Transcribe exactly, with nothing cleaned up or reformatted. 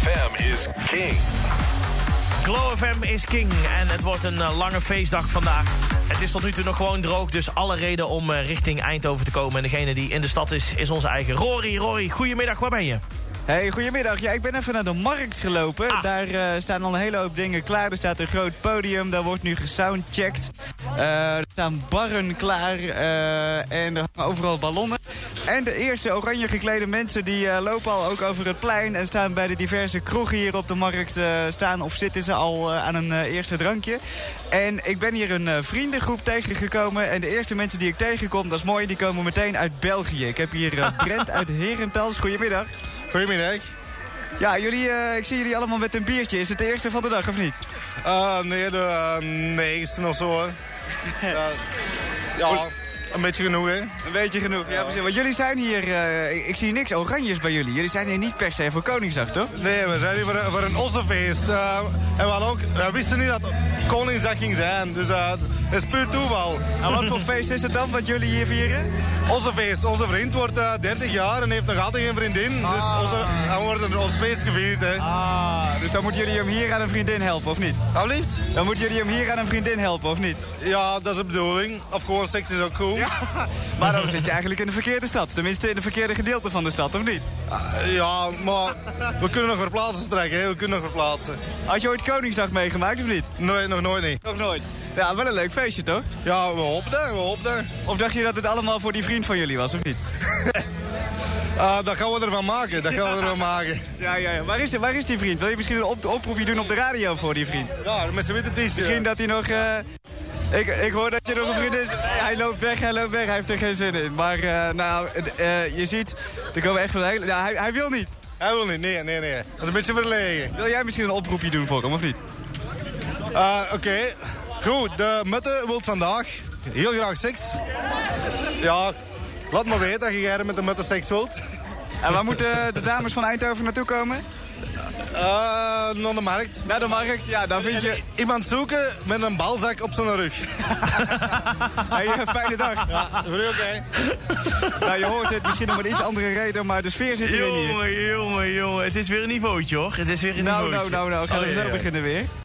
F M is king. Glow F M is king en het wordt een uh, lange feestdag vandaag. Het is tot nu toe nog gewoon droog, dus alle reden om uh, richting Eindhoven te komen. En degene die in de stad is, is onze eigen Rory. Rory, goedemiddag, waar ben je? Hey, goedemiddag. Ja, ik ben even naar de markt gelopen. Ah. Daar uh, staan al een hele hoop dingen klaar. Er staat een groot podium, daar wordt nu gesoundcheckt. Uh, er staan barren klaar uh, en er hangen overal ballonnen. En de eerste oranje geklede mensen die uh, lopen al ook over het plein... en staan bij de diverse kroegen hier op de markt uh, staan... of zitten ze al uh, aan een uh, eerste drankje. En ik ben hier een uh, vriendengroep tegengekomen... en de eerste mensen die ik tegenkom, dat is mooi, die komen meteen uit België. Ik heb hier uh, Brent uit Herentals. Goedemiddag. Goedemiddag. Ja, jullie, uh, ik zie jullie allemaal met een biertje. Is het de eerste van de dag, of niet? Uh, nee, de uh, negende of zo. Hoor. uh, ja, een beetje genoeg, hè? Een beetje genoeg, ja, precies. Want jullie zijn hier, uh, ik, ik zie niks oranjes bij jullie. Jullie zijn hier niet per se voor Koningsdag, toch? Nee, we zijn hier voor, voor een ossenfeest. Uh, en we, hadden ook, we wisten niet dat het Koningsdag ging zijn. Dus uh, het is puur toeval. En wat voor feest is het dan, wat jullie hier vieren? Ossenfeest. Onze vriend wordt uh, dertig jaar en heeft nog altijd geen vriendin. Ah. Dus onze, dan wordt er ons feest gevierd, hè. Ah, dus dan moeten jullie hem hier aan een vriendin helpen, of niet? Alsjeblieft? Dan moeten jullie hem hier aan een vriendin helpen, of niet? Ja, dat is de bedoeling. Of gewoon seks is ook cool. Ja, maar dan zit je eigenlijk in de verkeerde stad. Tenminste in de verkeerde gedeelte van de stad, of niet? Uh, ja, maar we kunnen nog verplaatsen trekken, hè. We kunnen nog verplaatsen. Had je ooit Koningsdag meegemaakt, of niet? Nee, nog nooit niet. Nog nooit. Ja, wel een leuk feestje, toch? Ja, we hopen dat, we hopen dat. Of dacht je dat het allemaal voor die vriend van jullie was, of niet? uh, dat gaan we ervan maken, dat gaan we ervan maken. Ja, ja, ja. Waar is, die, waar is die vriend? Wil je misschien een op oproepje doen op de radio voor die vriend? Ja, met zijn witte t-shirt. Misschien dat hij nog... Uh... Ik, ik hoor dat je nog een vriend is. Nee, hij loopt weg, hij loopt weg, hij heeft er geen zin in. Maar uh, nou, uh, je ziet, er komen echt van... Hele... Ja, hij, hij wil niet. Hij wil niet, nee, nee, nee. Dat is een beetje verlegen. Wil jij misschien een oproepje doen voor hem, of niet? Uh, Oké, okay. Goed, de Mutte wil vandaag heel graag seks. Ja, laat me weten dat je gerne met de Mutte seks wilt. En waar moeten de dames van Eindhoven naartoe komen? Uh, naar de markt. Naar de markt, ja, daar vind je... Iemand zoeken met een balzak op zijn rug. Hey, uh, fijne dag. Ja, dat vind ik oké. Nou, je hoort het misschien om een iets andere reden, maar de sfeer zit erin hier. Jongen, jongen, jongen. Het is weer een niveautje, hoor. Het is weer een nou, niveautje. nou, nou, nou. Gaan we oh, zo ja, ja. beginnen weer.